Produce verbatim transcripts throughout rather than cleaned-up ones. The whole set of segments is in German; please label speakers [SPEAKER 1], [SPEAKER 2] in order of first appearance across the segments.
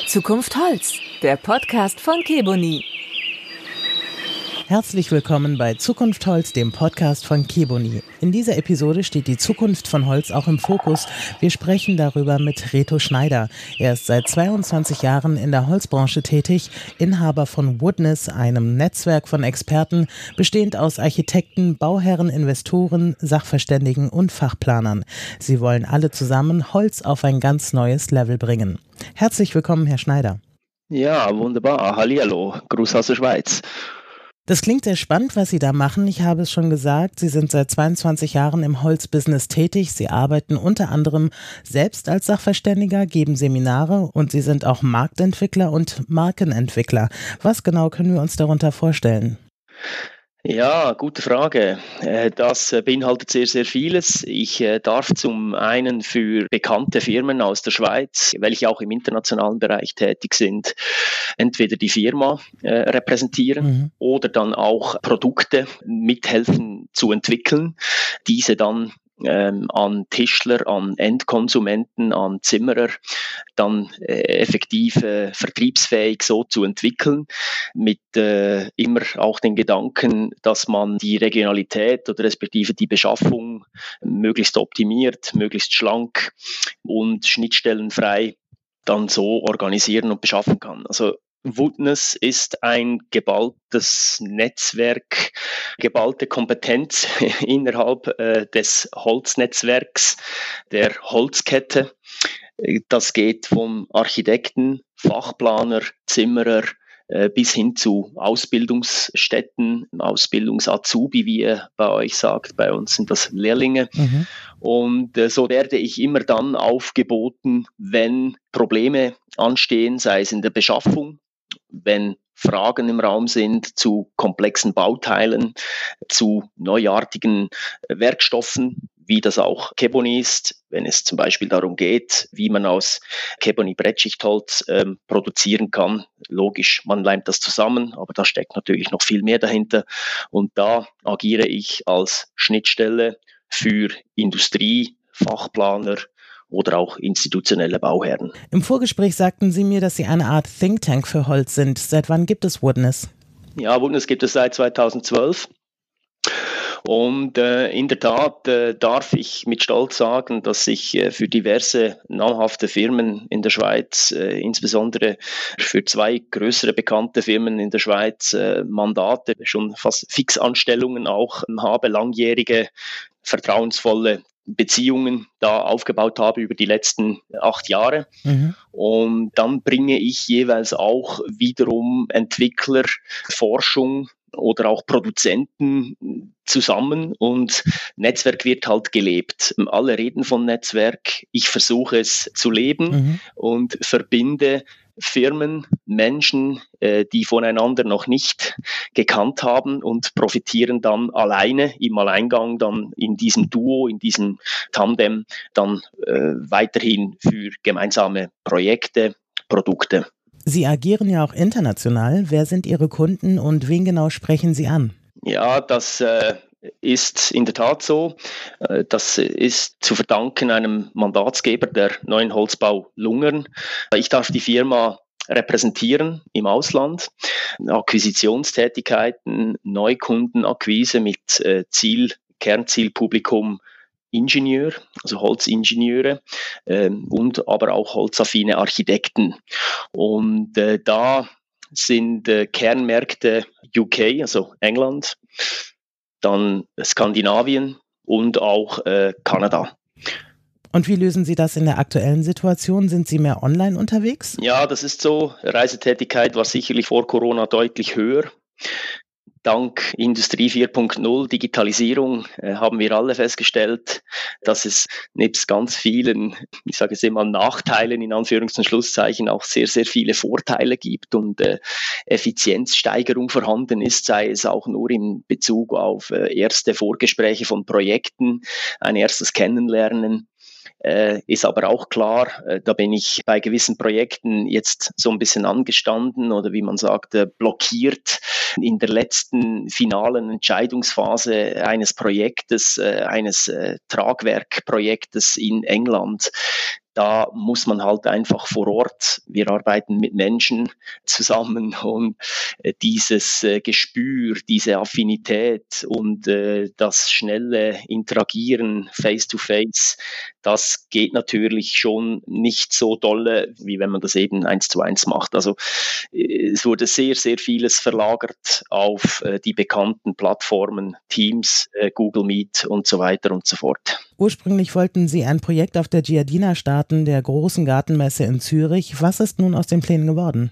[SPEAKER 1] Zukunft Holz, der Podcast von Keboni.
[SPEAKER 2] Herzlich willkommen bei Zukunft Holz, dem Podcast von Keboni. In dieser Episode steht die Zukunft von Holz auch im Fokus. Wir sprechen darüber mit Reto Schneider. Er ist seit zweiundzwanzig Jahren in der Holzbranche tätig, Inhaber von Woodness, einem Netzwerk von Experten, bestehend aus Architekten, Bauherren, Investoren, Sachverständigen und Fachplanern. Sie wollen alle zusammen Holz auf ein ganz neues Level bringen. Herzlich willkommen, Herr Schneider.
[SPEAKER 3] Ja, wunderbar. Hallihallo. Gruß aus der Schweiz.
[SPEAKER 2] Das klingt sehr spannend, was Sie da machen. Ich habe es schon gesagt, Sie sind seit zweiundzwanzig Jahren im Holzbusiness tätig. Sie arbeiten unter anderem selbst als Sachverständiger, geben Seminare und Sie sind auch Marktentwickler und Markenentwickler. Was genau können wir uns darunter vorstellen?
[SPEAKER 3] Ja, gute Frage. Das beinhaltet sehr, sehr vieles. Ich darf zum einen für bekannte Firmen aus der Schweiz, welche auch im internationalen Bereich tätig sind, entweder die Firma äh, repräsentieren mhm. oder dann auch Produkte mithelfen zu entwickeln, diese dann Ähm, an Tischler, an Endkonsumenten, an Zimmerer dann äh, effektiv äh, vertriebsfähig so zu entwickeln, mit äh, immer auch den Gedanken, dass man die Regionalität oder respektive die Beschaffung möglichst optimiert, möglichst schlank und schnittstellenfrei dann so organisieren und beschaffen kann. Also Woodness ist ein geballtes Netzwerk, geballte Kompetenz innerhalb äh, des Holznetzwerks, der Holzkette. Das geht vom Architekten, Fachplaner, Zimmerer äh, bis hin zu Ausbildungsstätten, Ausbildungs-Azubi, wie ihr bei euch sagt. Bei uns sind das Lehrlinge. Mhm. Und äh, so werde ich immer dann aufgeboten, wenn Probleme anstehen, sei es in der Beschaffung, wenn Fragen im Raum sind zu komplexen Bauteilen, zu neuartigen Werkstoffen, wie das auch Keboni ist, wenn es zum Beispiel darum geht, wie man aus Keboni Brettschichtholz ähm, produzieren kann. Logisch, man leimt das zusammen, aber da steckt natürlich noch viel mehr dahinter. Und da agiere ich als Schnittstelle für Industrie, Fachplaner oder auch institutionelle Bauherren.
[SPEAKER 2] Im Vorgespräch sagten Sie mir, dass Sie eine Art Think Tank für Holz sind. Seit wann gibt es Woodness?
[SPEAKER 3] Ja, Woodness gibt es seit zweitausendzwölf. Und äh, in der Tat äh, darf ich mit Stolz sagen, dass ich äh, für diverse namhafte Firmen in der Schweiz, äh, insbesondere für zwei größere bekannte Firmen in der Schweiz, äh, Mandate, schon fast Fixanstellungen auch habe, langjährige, vertrauensvolle Beziehungen da aufgebaut habe über die letzten acht Jahre. Mhm. Und dann bringe ich jeweils auch wiederum Entwickler, Forschung oder auch Produzenten zusammen und Netzwerk wird halt gelebt. Alle reden von Netzwerk, ich versuche es zu leben mhm. und verbinde Firmen, Menschen, äh, die voneinander noch nicht gekannt haben und profitieren dann alleine im Alleingang, dann in diesem Duo, in diesem Tandem, dann äh, weiterhin für gemeinsame Projekte, Produkte.
[SPEAKER 2] Sie agieren ja auch international. Wer sind Ihre Kunden und wen genau sprechen Sie an?
[SPEAKER 3] Ja, das äh, ist in der Tat so. Das ist zu verdanken einem Mandatsgeber der Neuen Holzbau Lungern. Ich darf die Firma repräsentieren im Ausland, Akquisitionstätigkeiten, Neukundenakquise mit äh, Ziel, Kernzielpublikum Ingenieur, also Holzingenieure äh, und aber auch holzaffine Architekten. Und äh, da sind äh, Kernmärkte U K, also England, dann Skandinavien und auch äh, Kanada.
[SPEAKER 2] Und wie lösen Sie das in der aktuellen Situation? Sind Sie mehr online unterwegs?
[SPEAKER 3] Ja, das ist so. Reisetätigkeit war sicherlich vor Corona deutlich höher. Dank Industrie vier Punkt null, Digitalisierung, äh, haben wir alle festgestellt, dass es nebst ganz vielen, ich sage jetzt immer Nachteilen in Anführungs- und Schlusszeichen, auch sehr, sehr viele Vorteile gibt und äh, Effizienzsteigerung vorhanden ist, sei es auch nur in Bezug auf äh, erste Vorgespräche von Projekten, ein erstes Kennenlernen. Äh, ist aber auch klar, äh, da bin ich bei gewissen Projekten jetzt so ein bisschen angestanden oder wie man sagt, äh, blockiert in der letzten finalen Entscheidungsphase eines Projektes, äh, eines äh, Tragwerkprojektes in England. Da muss man halt einfach vor Ort, wir arbeiten mit Menschen zusammen und äh, dieses äh, Gespür, diese Affinität und äh, das schnelle Interagieren face-to-face, das geht natürlich schon nicht so dolle, wie wenn man das eben eins zu eins macht. Also äh, es wurde sehr, sehr vieles verlagert auf äh, die bekannten Plattformen, Teams, äh, Google Meet und so weiter und so fort.
[SPEAKER 2] Ursprünglich wollten Sie ein Projekt auf der Giardina starten, der großen Gartenmesse in Zürich. Was ist nun aus den Plänen geworden?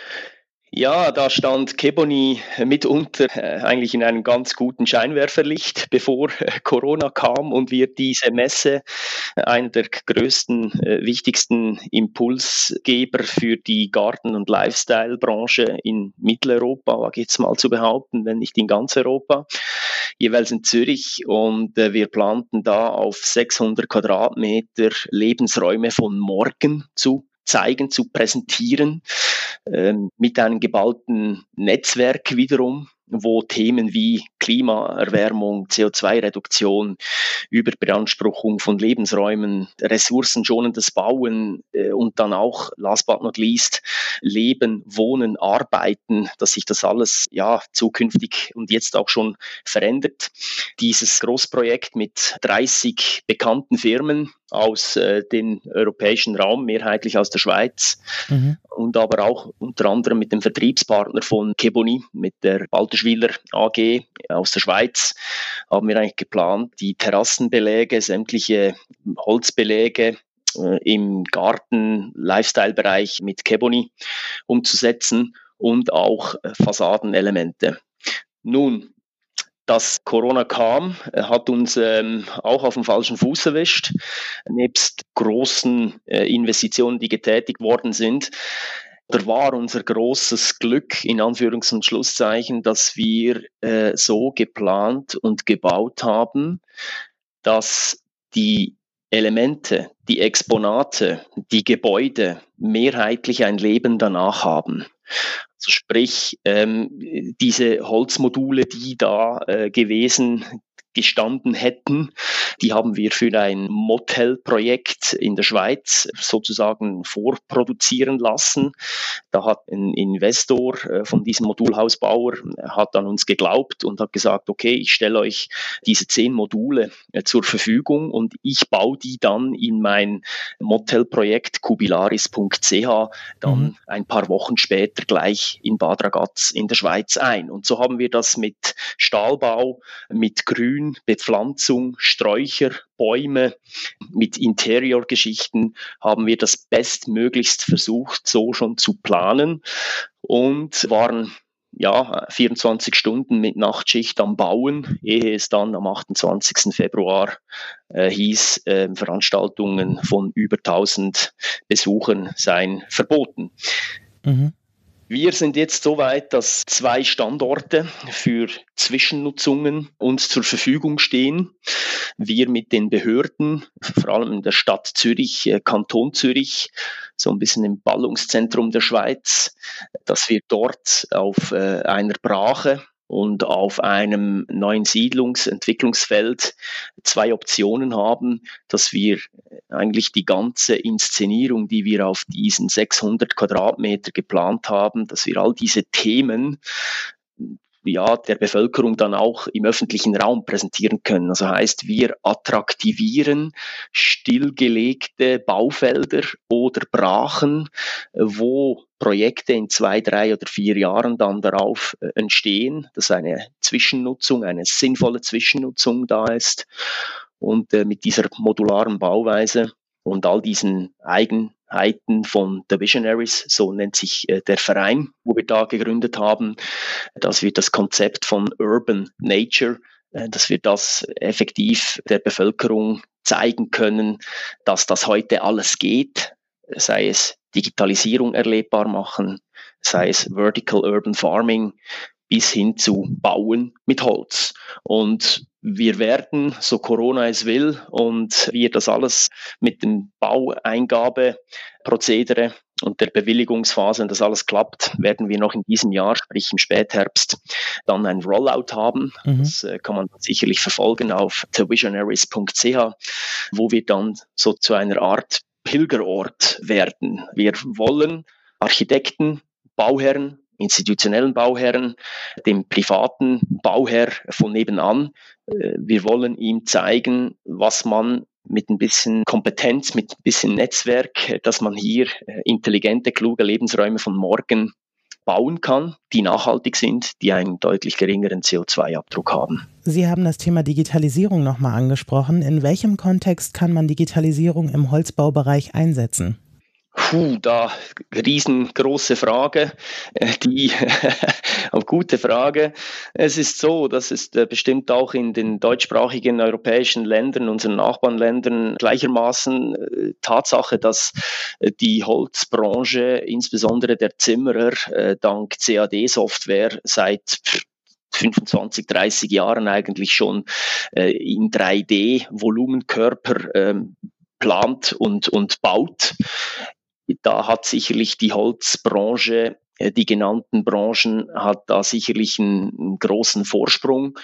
[SPEAKER 3] Ja, da stand Keboni mitunter äh, eigentlich in einem ganz guten Scheinwerferlicht, bevor äh, Corona kam und wir diese Messe, äh, einer der größten, äh, wichtigsten Impulsgeber für die Garten- und Lifestyle-Branche in Mitteleuropa, wage ich jetzt mal zu behaupten, wenn nicht in ganz Europa, jeweils in Zürich. Und äh, wir planten da auf sechshundert Quadratmeter Lebensräume von morgen zu zeigen, zu präsentieren, ähm, mit einem geballten Netzwerk wiederum, wo Themen wie Klimaerwärmung, C O zwei Reduktion, Überbeanspruchung von Lebensräumen, ressourcenschonendes Bauen äh, und dann auch, last but not least, Leben, Wohnen, Arbeiten, dass sich das alles ja zukünftig und jetzt auch schon verändert. Dieses Großprojekt mit dreißig bekannten Firmen aus äh, dem europäischen Raum, mehrheitlich aus der Schweiz, mhm. und aber auch unter anderem mit dem Vertriebspartner von Keboni, mit der Balterschwiler A G aus der Schweiz, haben wir eigentlich geplant, die Terrassenbeläge, sämtliche Holzbeläge äh, im Garten, Lifestyle-Bereich mit Keboni umzusetzen und auch äh, Fassadenelemente. Nun, dass Corona kam, hat uns ähm, auch auf dem falschen Fuß erwischt. Nebst großen äh, Investitionen, die getätigt worden sind, da war unser großes Glück, in Anführungs- und Schlusszeichen, dass wir äh, so geplant und gebaut haben, dass die Elemente, die Exponate, die Gebäude mehrheitlich ein Leben danach haben. Also sprich, ähm, diese Holzmodule, die da äh, gewesen gestanden hätten, die haben wir für ein Motel-Projekt in der Schweiz sozusagen vorproduzieren lassen. Da hat ein Investor äh, von diesem Modulhausbauer hat an uns geglaubt und hat gesagt, okay, ich stelle euch diese zehn Module äh, zur Verfügung und ich baue die dann in mein Motel-Projekt kubilaris punkt c h dann mhm. ein paar Wochen später gleich in Bad Ragaz in der Schweiz ein. Und so haben wir das mit Stahlbau, mit Grün, Bepflanzung, Sträucher, Bäume, mit Interiorgeschichten haben wir das bestmöglichst versucht, so schon zu planen und waren ja vierundzwanzig Stunden mit Nachtschicht am Bauen, ehe es dann am achtundzwanzigsten Februar äh, hieß, äh, Veranstaltungen von über tausend Besuchern seien verboten. Mhm. Wir sind jetzt so weit, dass zwei Standorte für Zwischennutzungen uns zur Verfügung stehen. Wir mit den Behörden, vor allem in der Stadt Zürich, Kanton Zürich, so ein bisschen im Ballungszentrum der Schweiz, dass wir dort auf äh, einer Brache und auf einem neuen Siedlungsentwicklungsfeld zwei Optionen haben, dass wir eigentlich die ganze Inszenierung, die wir auf diesen sechshundert Quadratmeter geplant haben, dass wir all diese Themen ja, der Bevölkerung dann auch im öffentlichen Raum präsentieren können. Also heißt, wir attraktivieren stillgelegte Baufelder oder Brachen, wo Projekte in zwei, drei oder vier Jahren dann darauf äh, entstehen, dass eine Zwischennutzung, eine sinnvolle Zwischennutzung da ist und äh, mit dieser modularen Bauweise und all diesen Eigenheiten von The Visionaries, so nennt sich äh, der Verein, wo wir da gegründet haben, dass wir das Konzept von Urban Nature, äh, dass wir das effektiv der Bevölkerung zeigen können, dass das heute alles geht, sei es Digitalisierung erlebbar machen, sei es Vertical Urban Farming, bis hin zu Bauen mit Holz. Und wir werden, so Corona es will, und wir das alles mit dem Baueingabeprozedere und der Bewilligungsphase, wenn das alles klappt, werden wir noch in diesem Jahr, sprich im Spätherbst, dann ein Rollout haben. Mhm. Das äh, kann man sicherlich verfolgen auf the visionaries punkt c h, wo wir dann so zu einer Art Pilgerort werden. Wir wollen Architekten, Bauherren, institutionellen Bauherren, dem privaten Bauherr von nebenan, wir wollen ihm zeigen, was man mit ein bisschen Kompetenz, mit ein bisschen Netzwerk, dass man hier intelligente, kluge Lebensräume von morgen bauen kann, die nachhaltig sind, die einen deutlich geringeren C O zwei Abdruck haben.
[SPEAKER 2] Sie haben das Thema Digitalisierung nochmal angesprochen. In welchem Kontext kann man Digitalisierung im Holzbaubereich einsetzen?
[SPEAKER 3] Puh, da riesengroße Frage, die auch gute Frage. Es ist so, dass es bestimmt auch in den deutschsprachigen europäischen Ländern, unseren Nachbarländern gleichermaßen Tatsache, dass die Holzbranche, insbesondere der Zimmerer, dank C A D-Software seit fünfundzwanzig, dreißig Jahren eigentlich schon in drei D Volumenkörper plant und, und baut. Da hat sicherlich die Holzbranche, die genannten Branchen, hat da sicherlich einen, einen großen Vorsprung.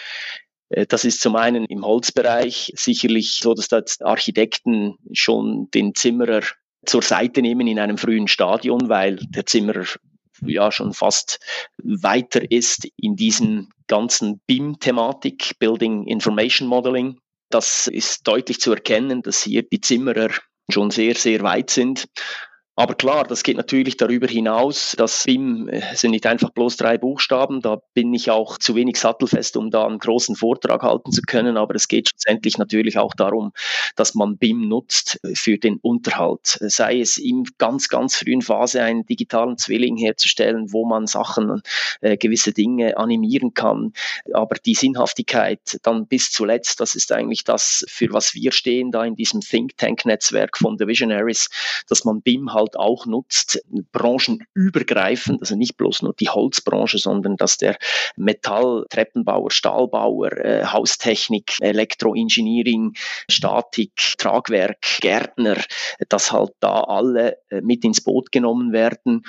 [SPEAKER 3] Das ist zum einen im Holzbereich sicherlich so, dass da Architekten schon den Zimmerer zur Seite nehmen in einem frühen Stadion, weil der Zimmerer ja schon fast weiter ist in diesem ganzen B I M-Thematik, Building Information Modeling. Das ist deutlich zu erkennen, dass hier die Zimmerer schon sehr, sehr weit sind. Aber klar, das geht natürlich darüber hinaus. Das B I M sind nicht einfach bloß drei Buchstaben. Da bin ich auch zu wenig sattelfest, um da einen großen Vortrag halten zu können. Aber es geht schlussendlich natürlich auch darum, dass man B I M nutzt für den Unterhalt. Sei es in ganz, ganz frühen Phase einen digitalen Zwilling herzustellen, wo man Sachen, äh, gewisse Dinge animieren kann. Aber die Sinnhaftigkeit dann bis zuletzt, das ist eigentlich das, für was wir stehen da in diesem Think Tank-Netzwerk von The Visionaries, dass man B I M halt auch nutzt, branchenübergreifend, also nicht bloß nur die Holzbranche, sondern dass der Metall-, Treppenbauer, Stahlbauer, äh, Haustechnik, Elektroengineering, Statik, Tragwerk, Gärtner, dass halt da alle äh, mit ins Boot genommen werden.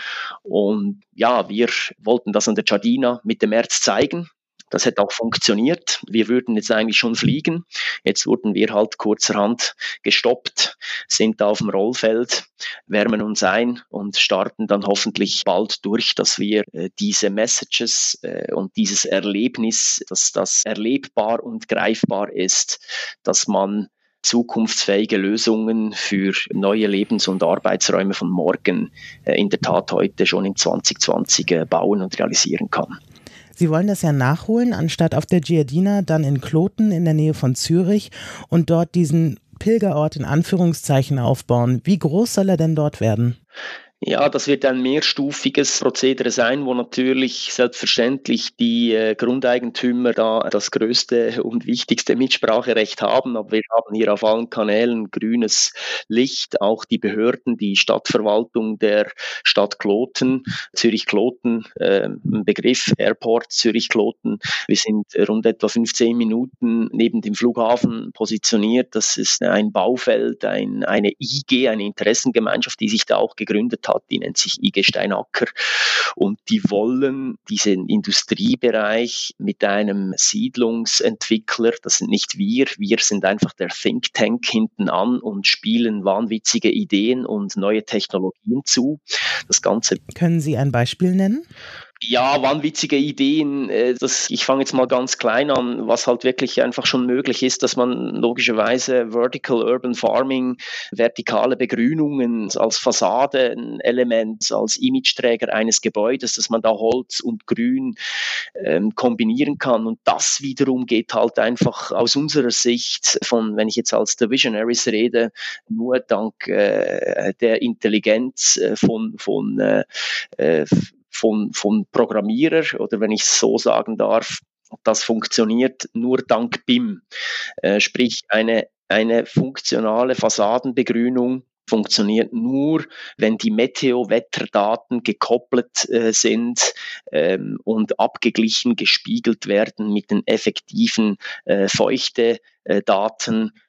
[SPEAKER 3] Und ja, wir wollten das an der Giardina Mitte März zeigen. Das hätte auch funktioniert. Wir würden jetzt eigentlich schon fliegen. Jetzt wurden wir halt kurzerhand gestoppt, sind da auf dem Rollfeld, wärmen uns ein und starten dann hoffentlich bald durch, dass wir äh, diese Messages äh, und dieses Erlebnis, dass das erlebbar und greifbar ist, dass man zukunftsfähige Lösungen für neue Lebens- und Arbeitsräume von morgen äh, in der Tat heute schon in zwanzig zwanzig äh, bauen und realisieren kann.
[SPEAKER 2] Sie wollen das ja nachholen, anstatt auf der Giardina dann in Kloten in der Nähe von Zürich und dort diesen Pilgerort in Anführungszeichen aufbauen. Wie groß soll er denn dort werden?
[SPEAKER 3] Ja, das wird ein mehrstufiges Prozedere sein, wo natürlich selbstverständlich die äh, Grundeigentümer da das größte und wichtigste Mitspracherecht haben. Aber wir haben hier auf allen Kanälen grünes Licht, auch die Behörden, die Stadtverwaltung der Stadt Kloten, Zürich-Kloten, äh, Begriff Airport Zürich-Kloten. Wir sind rund etwa fünfzehn Minuten neben dem Flughafen positioniert. Das ist ein Baufeld, ein, eine I G, eine Interessengemeinschaft, die sich da auch gegründet hat. Hat, die nennt sich I G Steinacker und die wollen diesen Industriebereich mit einem Siedlungsentwickler, das sind nicht wir, wir sind einfach der Think Tank hinten an und spielen wahnwitzige Ideen und neue Technologien zu. Das Ganze.
[SPEAKER 2] Können Sie ein Beispiel nennen?
[SPEAKER 3] Ja, wahnwitzige Ideen. Das, ich fange jetzt mal ganz klein an, was halt wirklich einfach schon möglich ist, dass man logischerweise Vertical Urban Farming, vertikale Begrünungen als Fassadenelement, als Imageträger eines Gebäudes, dass man da Holz und Grün ähm, kombinieren kann. Und das wiederum geht halt einfach aus unserer Sicht von, wenn ich jetzt als The Visionaries rede, nur dank äh, der Intelligenz äh, von, von äh, Von, von Programmierer oder wenn ich es so sagen darf, das funktioniert nur dank B I M. Äh, sprich, eine, eine funktionale Fassadenbegrünung funktioniert nur, wenn die Meteo-Wetterdaten gekoppelt äh, sind ähm, und abgeglichen, gespiegelt werden mit den effektiven äh, Feuchte. Daten,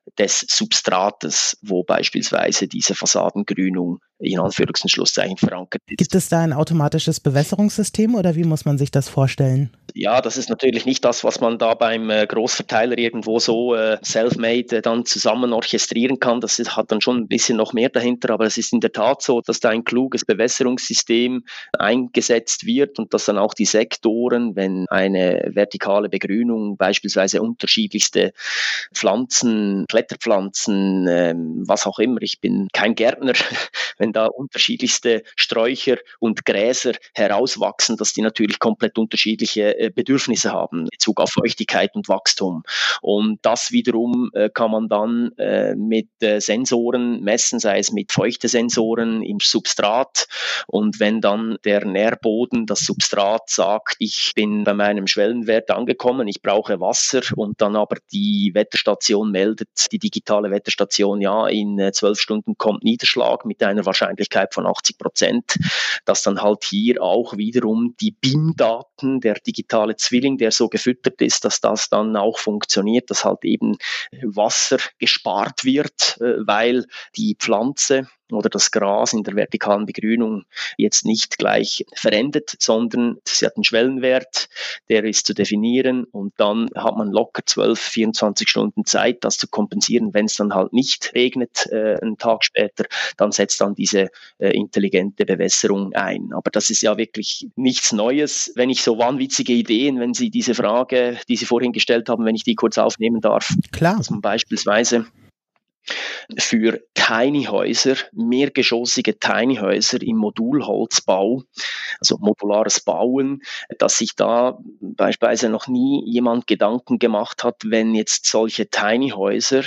[SPEAKER 3] des Substrates, wo beispielsweise diese Fassadengrünung in Anführungs- und Schlusszeichen verankert ist.
[SPEAKER 2] Gibt es da ein automatisches Bewässerungssystem oder wie muss man sich das vorstellen?
[SPEAKER 3] Ja, das ist natürlich nicht das, was man da beim äh, Großverteiler irgendwo so äh, self-made äh, dann zusammen orchestrieren kann. Das ist, hat dann schon ein bisschen noch mehr dahinter, aber es ist in der Tat so, dass da ein kluges Bewässerungssystem eingesetzt wird und dass dann auch die Sektoren, wenn eine vertikale Begrünung beispielsweise unterschiedlichste Pflanzen, Kletterpflanzen, ähm, was auch immer, ich bin kein Gärtner, wenn da unterschiedlichste Sträucher und Gräser herauswachsen, dass die natürlich komplett unterschiedliche Bedürfnisse haben in Bezug auf Feuchtigkeit und Wachstum. Und das wiederum äh, kann man dann äh, mit äh, Sensoren messen, sei es mit Feuchtesensoren im Substrat. Und wenn dann der Nährboden, das Substrat sagt, ich bin bei meinem Schwellenwert angekommen, ich brauche Wasser und dann aber die Wetterstation meldet, die digitale Wetterstation, ja, in äh, zwölf Stunden kommt Niederschlag mit einer Wahrscheinlichkeit von achtzig Prozent, dass dann halt hier auch wiederum die B I M-Daten der digitalen digitale Zwilling, der so gefüttert ist, dass das dann auch funktioniert, dass halt eben Wasser gespart wird, weil die Pflanze oder das Gras in der vertikalen Begrünung jetzt nicht gleich verendet, sondern sie hat einen Schwellenwert, der ist zu definieren und dann hat man locker zwölf, vierundzwanzig Stunden Zeit, das zu kompensieren. Wenn es dann halt nicht regnet, äh, einen Tag später, dann setzt dann diese äh, intelligente Bewässerung ein. Aber das ist ja wirklich nichts Neues. Wenn ich so wahnwitzige Ideen, wenn Sie diese Frage, die Sie vorhin gestellt haben, wenn ich die kurz aufnehmen darf,
[SPEAKER 2] klar,
[SPEAKER 3] dass man beispielsweise für Tiny-Häuser, mehrgeschossige Tiny-Häuser im Modulholzbau, also modulares Bauen, dass sich da beispielsweise noch nie jemand Gedanken gemacht hat, wenn jetzt solche Tiny-Häuser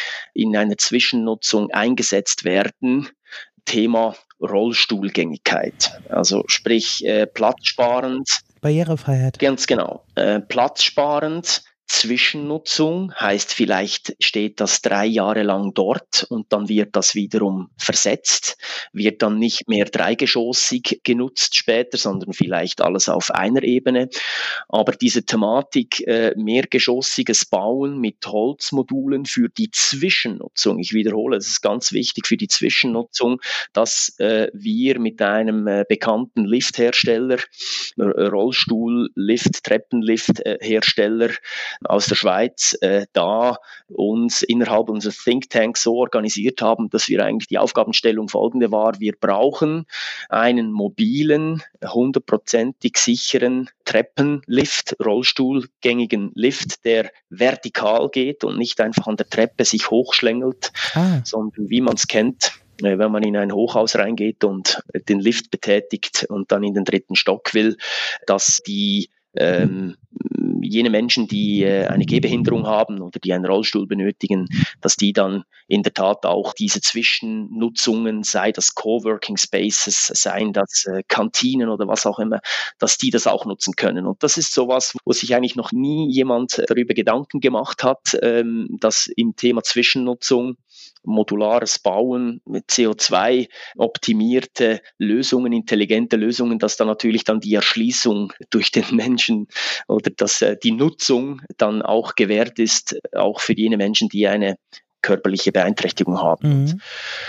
[SPEAKER 3] in einer Zwischennutzung eingesetzt werden, Thema Rollstuhlgängigkeit, also sprich äh, platzsparend.
[SPEAKER 2] Barrierefreiheit.
[SPEAKER 3] Ganz genau, äh, platzsparend. Zwischennutzung heißt, vielleicht steht das drei Jahre lang dort und dann wird das wiederum versetzt, wird dann nicht mehr dreigeschossig genutzt später, sondern vielleicht alles auf einer Ebene. Aber diese Thematik, äh, mehrgeschossiges Bauen mit Holzmodulen für die Zwischennutzung, ich wiederhole, das ist ganz wichtig für die Zwischennutzung, dass äh, wir mit einem äh, bekannten Lifthersteller, äh, Rollstuhl, Lift, Treppenlift-Hersteller, aus der Schweiz äh, da uns innerhalb unseres Think Tanks so organisiert haben, dass wir eigentlich die Aufgabenstellung folgende war: Wir brauchen einen mobilen, hundertprozentig sicheren Treppenlift, rollstuhlgängigen Lift, der vertikal geht und nicht einfach an der Treppe sich hochschlängelt, ah. sondern wie man es kennt, wenn man in ein Hochhaus reingeht und den Lift betätigt und dann in den dritten Stock will, dass die ähm, jene Menschen, die äh, eine Gehbehinderung haben oder die einen Rollstuhl benötigen, dass die dann in der Tat auch diese Zwischennutzungen, sei das Coworking Spaces, seien das äh, Kantinen oder was auch immer, dass die das auch nutzen können. Und das ist sowas, wo sich eigentlich noch nie jemand darüber Gedanken gemacht hat, ähm, dass im Thema Zwischennutzung, modulares Bauen mit C O zwei optimierte Lösungen, intelligente Lösungen, dass da natürlich dann die Erschließung durch den Menschen oder dass äh, die Nutzung dann auch gewährt ist, auch für jene Menschen, die eine körperliche Beeinträchtigung haben. Mhm.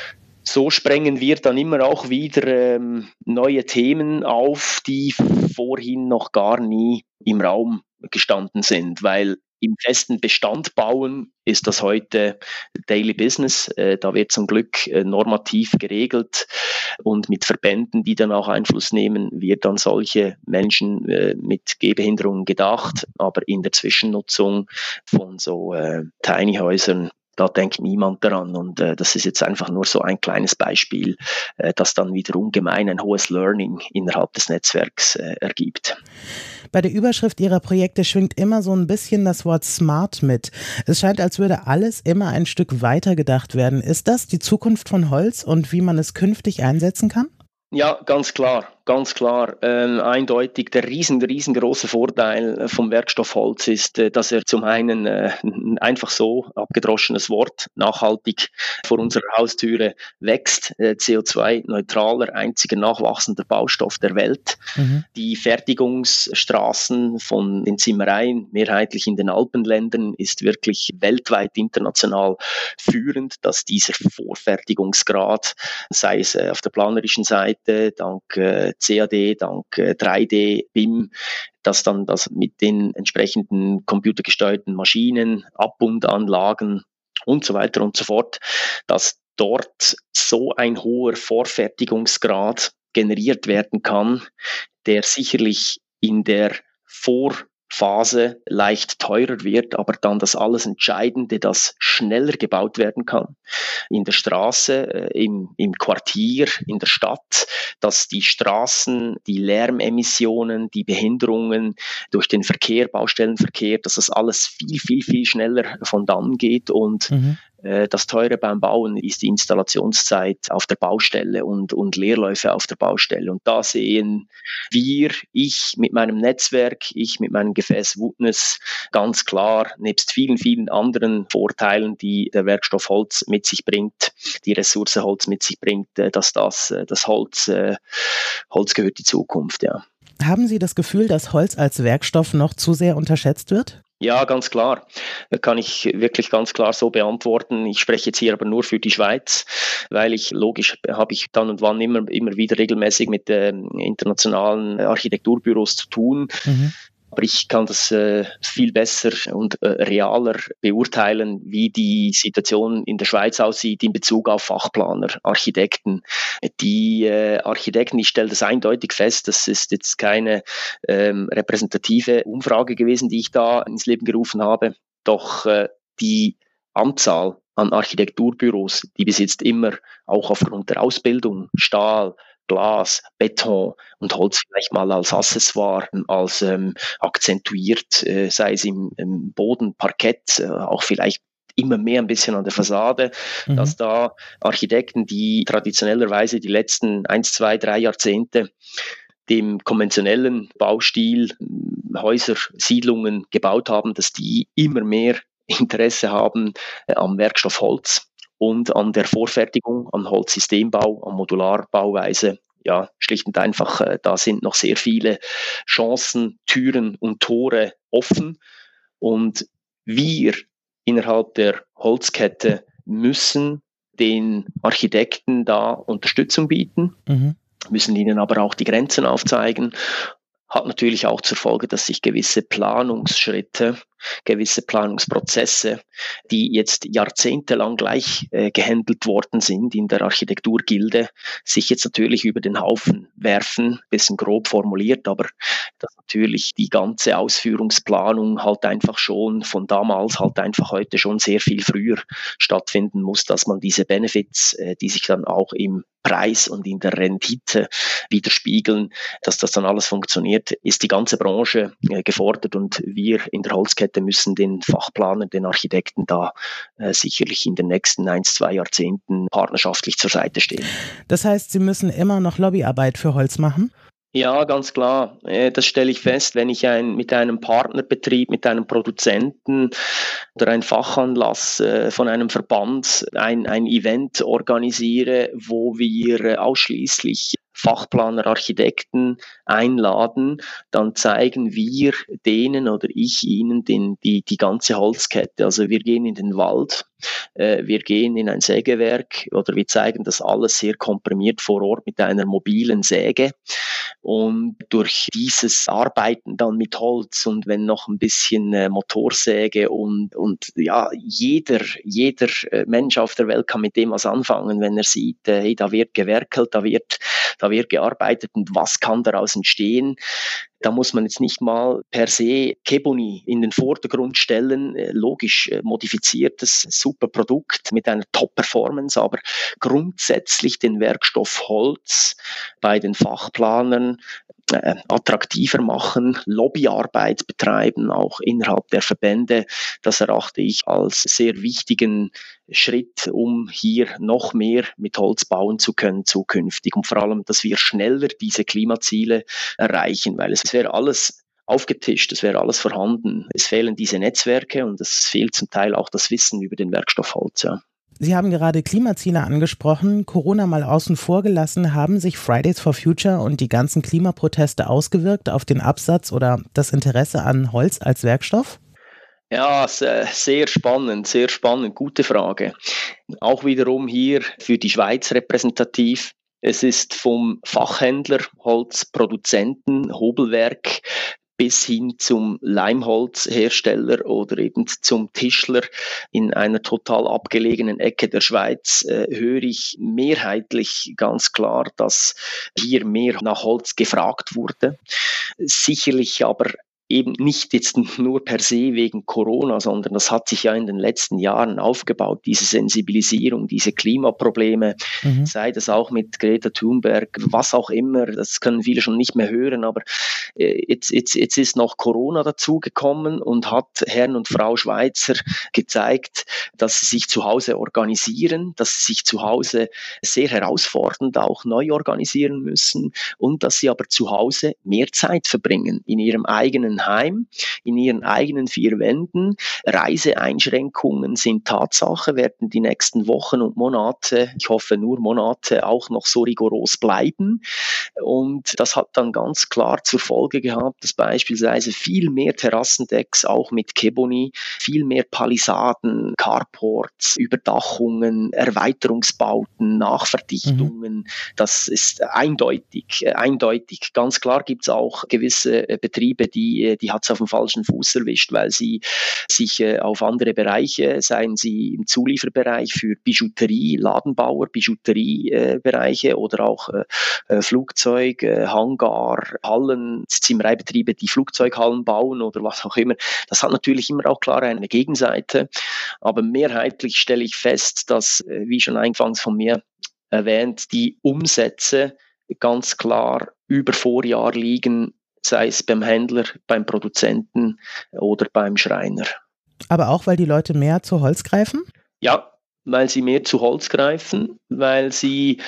[SPEAKER 3] So sprengen wir dann immer auch wieder ähm, neue Themen auf, die vorhin noch gar nie im Raum gestanden sind, weil im festen Bestand bauen ist das heute Daily Business. Äh, da wird zum Glück äh, normativ geregelt und mit Verbänden, die dann auch Einfluss nehmen, wird dann solche Menschen äh, mit Gehbehinderungen gedacht. Aber in der Zwischennutzung von so äh, Tiny-Häusern, da denkt niemand daran. Und äh, das ist jetzt einfach nur so ein kleines Beispiel, äh, das dann wieder ungemein ein hohes Learning innerhalb des Netzwerks äh, ergibt.
[SPEAKER 2] Bei der Überschrift Ihrer Projekte schwingt immer so ein bisschen das Wort Smart mit. Es scheint, als würde alles immer ein Stück weiter gedacht werden. Ist das die Zukunft von Holz und wie man es künftig einsetzen kann?
[SPEAKER 3] Ja, ganz klar. Ganz klar, ähm, eindeutig der riesen, riesengroße Vorteil vom Werkstoff Holz ist, äh, dass er zum einen äh, einfach so, abgedroschenes Wort, nachhaltig vor unserer Haustüre wächst, äh, C O zwei neutraler, einziger nachwachsender Baustoff der Welt. Mhm. Die Fertigungsstraßen von den Zimmereien, mehrheitlich in den Alpenländern, ist wirklich weltweit international führend, dass dieser Vorfertigungsgrad, sei es äh, auf der planerischen Seite, dank äh, C A D, dank äh, drei D, B I M, dass dann das mit den entsprechenden computergesteuerten Maschinen, Abbundanlagen und so weiter und so fort, dass dort so ein hoher Vorfertigungsgrad generiert werden kann, der sicherlich in der Vorphase leicht teurer wird, aber dann das alles Entscheidende, das schneller gebaut werden kann. In der Straße, im, im Quartier, in der Stadt, dass die Straßen, die Lärmemissionen, die Behinderungen durch den Verkehr, Baustellenverkehr, dass das alles viel, viel, viel schneller von dann geht und mhm. Das Teure beim Bauen ist die Installationszeit auf der Baustelle und, und Leerläufe auf der Baustelle. Und da sehen wir, ich mit meinem Netzwerk, ich mit meinem Gefäß Woodness ganz klar, nebst vielen, vielen anderen Vorteilen, die der Werkstoff Holz mit sich bringt, die Ressource Holz mit sich bringt, dass das, das Holz, Holz gehört die Zukunft, ja.
[SPEAKER 2] Haben Sie das Gefühl, dass Holz als Werkstoff noch zu sehr unterschätzt wird?
[SPEAKER 3] Ja, ganz klar. Kann ich wirklich ganz klar so beantworten. Ich spreche jetzt hier aber nur für die Schweiz, weil ich, logisch, habe ich dann und wann immer, immer wieder regelmäßig mit äh, internationalen Architekturbüros zu tun. Mhm. Aber ich kann das äh, viel besser und äh, realer beurteilen, wie die Situation in der Schweiz aussieht in Bezug auf Fachplaner, Architekten. Die äh, Architekten, ich stelle das eindeutig fest, das ist jetzt keine ähm, repräsentative Umfrage gewesen, die ich da ins Leben gerufen habe, doch äh, die Anzahl an Architekturbüros, die bis jetzt immer auch aufgrund der Ausbildung, Stahl, Glas, Beton und Holz vielleicht mal als Accessoire, als ähm, akzentuiert, äh, sei es im, im Boden, Parkett, äh, auch vielleicht immer mehr ein bisschen an der Fassade, mhm. dass da Architekten, die traditionellerweise die letzten eins, zwei, drei Jahrzehnte dem konventionellen Baustil Häuser, Siedlungen gebaut haben, dass die immer mehr Interesse haben äh, am Werkstoff Holz und an der Vorfertigung, am Holzsystembau, am Modularbauweise. Ja, schlicht und einfach, äh, da sind noch sehr viele Chancen, Türen und Tore offen. Und wir innerhalb der Holzkette müssen den Architekten da Unterstützung bieten, mhm. müssen ihnen aber auch die Grenzen aufzeigen. Hat natürlich auch zur Folge, dass sich gewisse Planungsschritte, gewisse Planungsprozesse, die jetzt jahrzehntelang gleich äh, gehandelt worden sind in der Architekturgilde, sich jetzt natürlich über den Haufen werfen, bisschen grob formuliert, aber dass natürlich die ganze Ausführungsplanung halt einfach schon von damals halt einfach heute schon sehr viel früher stattfinden muss, dass man diese Benefits, äh, die sich dann auch im Preis und in der Rendite widerspiegeln, dass das dann alles funktioniert, ist die ganze Branche äh, gefordert und wir in der Holzkette müssen den Fachplanern, den Architekten da äh, sicherlich in den nächsten ein, zwei Jahrzehnten partnerschaftlich zur Seite stehen.
[SPEAKER 2] Das heißt, Sie müssen immer noch Lobbyarbeit für Holz machen?
[SPEAKER 3] Ja, ganz klar. Das stelle ich fest, wenn ich ein, mit einem Partnerbetrieb, mit einem Produzenten oder ein Fachanlass äh, von einem Verband ein, ein Event organisiere, wo wir ausschließlich Fachplaner, Architekten einladen, dann zeigen wir denen oder ich ihnen den, die, die ganze Holzkette. Also wir gehen in den Wald, äh, wir gehen in ein Sägewerk oder wir zeigen das alles sehr komprimiert vor Ort mit einer mobilen Säge. Und durch dieses Arbeiten dann mit Holz und wenn noch ein bisschen äh, Motorsäge und, und ja, jeder, jeder Mensch auf der Welt kann mit dem was anfangen, wenn er sieht, äh, hey, da wird gewerkelt, da wird, da wird gearbeitet und was kann daraus entstehen. Da muss man jetzt nicht mal per se Keboni in den Vordergrund stellen, logisch modifiziertes, super Produkt mit einer Top-Performance, aber grundsätzlich den Werkstoff Holz bei den Fachplanern äh, attraktiver machen, Lobbyarbeit betreiben, auch innerhalb der Verbände. Das erachte ich als sehr wichtigen Schritt, um hier noch mehr mit Holz bauen zu können zukünftig und vor allem, dass wir schneller diese Klimaziele erreichen, weil es wäre alles aufgetischt, es wäre alles vorhanden. Es fehlen diese Netzwerke und es fehlt zum Teil auch das Wissen über den Werkstoff Holz. Ja.
[SPEAKER 2] Sie haben gerade Klimaziele angesprochen, Corona mal außen vor gelassen. Haben sich Fridays for Future und die ganzen Klimaproteste ausgewirkt auf den Absatz oder das Interesse an Holz als Werkstoff?
[SPEAKER 3] Ja, sehr spannend, sehr spannend, gute Frage. Auch wiederum hier für die Schweiz repräsentativ. Es ist vom Fachhändler, Holzproduzenten, Hobelwerk bis hin zum Leimholzhersteller oder eben zum Tischler in einer total abgelegenen Ecke der Schweiz, äh, höre ich mehrheitlich ganz klar, dass hier mehr nach Holz gefragt wurde. Sicherlich aber eben nicht jetzt nur per se wegen Corona, sondern das hat sich ja in den letzten Jahren aufgebaut, diese Sensibilisierung, diese Klimaprobleme, mhm. sei das auch mit Greta Thunberg, was auch immer, das können viele schon nicht mehr hören, aber äh, jetzt, jetzt, jetzt ist noch Corona dazugekommen und hat Herrn und Frau Schweizer gezeigt, dass sie sich zu Hause organisieren, dass sie sich zu Hause sehr herausfordernd auch neu organisieren müssen und dass sie aber zu Hause mehr Zeit verbringen in ihrem eigenen Heim, in ihren eigenen vier Wänden. Reiseeinschränkungen sind Tatsache, werden die nächsten Wochen und Monate, ich hoffe nur Monate, auch noch so rigoros bleiben. Und das hat dann ganz klar zur Folge gehabt, dass beispielsweise viel mehr Terrassendecks, auch mit Keboni, viel mehr Palisaden, Carports, Überdachungen, Erweiterungsbauten, Nachverdichtungen, mhm. das ist eindeutig, eindeutig. Ganz klar gibt es auch gewisse Betriebe, die die hat es auf dem falschen Fuß erwischt, weil sie sich äh, auf andere Bereiche, seien sie im Zulieferbereich für Bijouterie, Ladenbauer, Bijouteriebereiche äh, oder auch äh, Flugzeug, äh, Hangar, Hallen, Zimmereibetriebe, die Flugzeughallen bauen oder was auch immer. Das hat natürlich immer auch klar eine Gegenseite, aber mehrheitlich stelle ich fest, dass, äh, wie schon eingangs von mir erwähnt, die Umsätze ganz klar über Vorjahr liegen, sei es beim Händler, beim Produzenten oder beim Schreiner.
[SPEAKER 2] Aber auch, weil die Leute mehr zu Holz greifen?
[SPEAKER 3] Ja, weil sie mehr zu Holz greifen, weil sie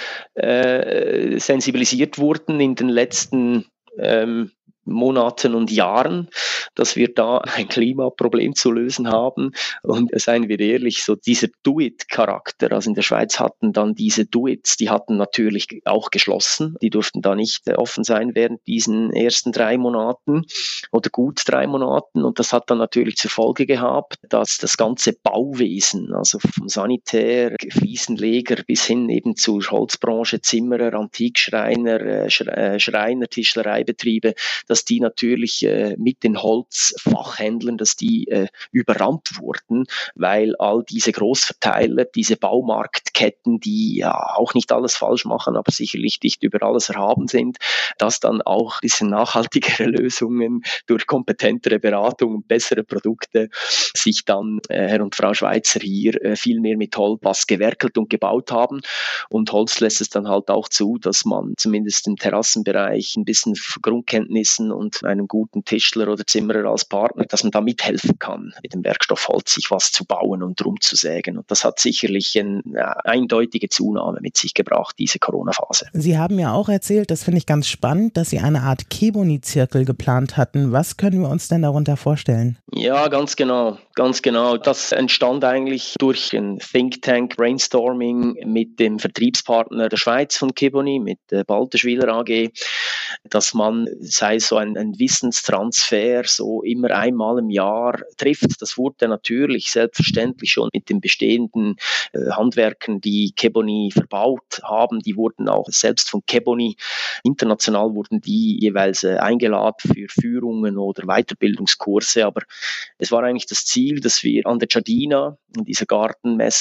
[SPEAKER 3] äh, sensibilisiert wurden in den letzten ähm, Monaten und Jahren, dass wir da ein Klimaproblem zu lösen haben. Und seien wir ehrlich, so dieser Do-it-Charakter, also in der Schweiz hatten dann diese Do-its, die hatten natürlich auch geschlossen, die durften da nicht offen sein während diesen ersten drei Monaten oder gut drei Monaten. Und das hat dann natürlich zur Folge gehabt, dass das ganze Bauwesen, also vom Sanitär, Fliesenleger bis hin eben zur Holzbranche, Zimmerer, Antikschreiner, Schreiner, Tischlereibetriebe, dass die natürlich äh, mit den Holzfachhändlern, dass die äh, überrannt wurden, weil all diese Großverteiler, diese Baumarktketten, die ja auch nicht alles falsch machen, aber sicherlich nicht über alles erhaben sind, dass dann auch diese nachhaltigere Lösungen durch kompetentere Beratung und bessere Produkte sich dann äh, Herr und Frau Schweizer hier äh, viel mehr mit Holz was gewerkelt und gebaut haben. Und Holz lässt es dann halt auch zu, dass man zumindest im Terrassenbereich ein bisschen Grundkenntnissen und einem guten Tischler oder Zimmerer als Partner, dass man da mithelfen kann, mit dem Werkstoff Holz sich was zu bauen und rumzusägen. Und das hat sicherlich eine eindeutige Zunahme mit sich gebracht, diese Corona-Phase.
[SPEAKER 2] Sie haben ja auch erzählt, das finde ich ganz spannend, dass Sie eine Art Keboni-Zirkel geplant hatten. Was können wir uns denn darunter vorstellen?
[SPEAKER 3] Ja, ganz genau, ganz genau. Das entstand eigentlich durch ein Think Tank Brainstorming mit dem Vertriebspartner der Schweiz von Keboni, mit der Balterschwiler A G, dass man, sei so ein, ein Wissenstransfer, so immer einmal im Jahr trifft. Das wurde natürlich selbstverständlich schon mit den bestehenden äh, Handwerkern, die Keboni verbaut haben. Die wurden auch selbst von Keboni, international wurden die jeweils äh, eingeladen für Führungen oder Weiterbildungskurse. Aber es war eigentlich das Ziel, dass wir an der Giardina, in dieser Gartenmesse,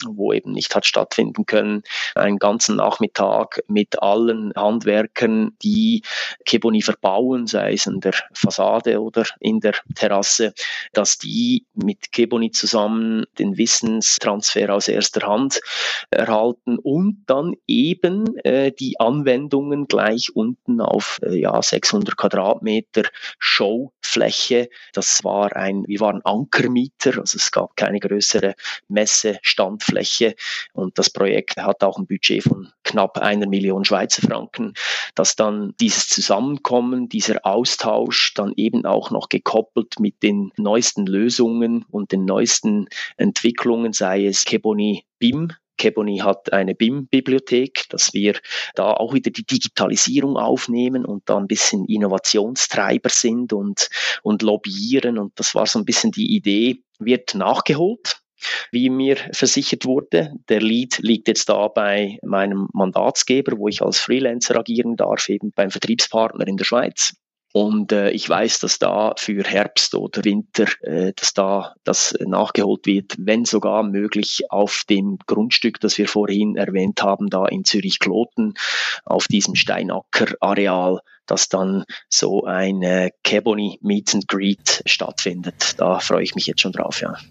[SPEAKER 3] wo eben nicht hat stattfinden können. Einen ganzen Nachmittag mit allen Handwerkern, die Keboni verbauen, sei es in der Fassade oder in der Terrasse, dass die mit Keboni zusammen den Wissenstransfer aus erster Hand erhalten und dann eben äh, die Anwendungen gleich unten auf äh, ja, sechshundert Quadratmeter Showfläche. Das war ein, wir waren Ankermieter, also es gab keine größere Messestandfläche. Und das Projekt hat auch ein Budget von knapp einer Million Schweizer Franken, dass dann dieses Zusammenkommen, dieser Austausch dann eben auch noch gekoppelt mit den neuesten Lösungen und den neuesten Entwicklungen, sei es Keboni B I M. Keboni hat eine B I M-Bibliothek, dass wir da auch wieder die Digitalisierung aufnehmen und da ein bisschen Innovationstreiber sind und, und lobbyieren. Und das war so ein bisschen die Idee, wird nachgeholt. Wie mir versichert wurde, der Lead liegt jetzt da bei meinem Mandatsgeber, wo ich als Freelancer agieren darf, eben beim Vertriebspartner in der Schweiz. Und äh, ich weiß, dass da für Herbst oder Winter, äh, dass da das nachgeholt wird, wenn sogar möglich auf dem Grundstück, das wir vorhin erwähnt haben, da in Zürich-Kloten, auf diesem Steinacker-Areal, dass dann so ein äh, Keboni Meet and Greet stattfindet. Da freue ich mich jetzt schon drauf, ja.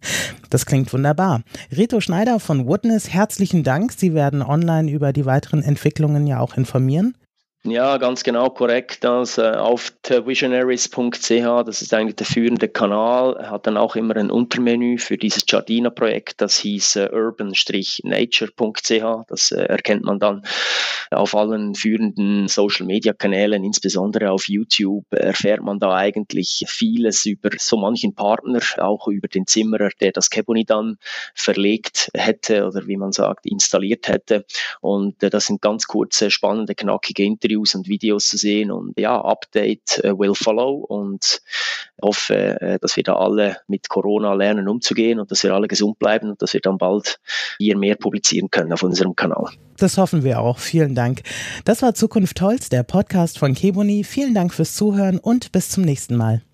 [SPEAKER 2] Das klingt wunderbar. Reto Schneider von Woodness, herzlichen Dank. Sie werden online über die weiteren Entwicklungen ja auch informieren.
[SPEAKER 3] Ja, ganz genau, korrekt. Das äh, auf visionaries punkt c h, das ist eigentlich der führende Kanal, er hat dann auch immer ein Untermenü für dieses Giardina-Projekt, das hieß äh, urban nature punkt c h, das äh, erkennt man dann auf allen führenden Social-Media-Kanälen, insbesondere auf YouTube, erfährt man da eigentlich vieles über so manchen Partner, auch über den Zimmerer, der das Keboni dann verlegt hätte oder wie man sagt, installiert hätte. Und äh, das sind ganz kurze, spannende, knackige Interviews und Videos zu sehen und ja, Update uh, will follow und hoffe, uh, dass wir da alle mit Corona lernen umzugehen und dass wir alle gesund bleiben und dass wir dann bald hier mehr publizieren können auf unserem Kanal.
[SPEAKER 2] Das hoffen wir auch. Vielen Dank. Das war Zukunft Holz, der Podcast von Keboni. Vielen Dank fürs Zuhören und bis zum nächsten Mal.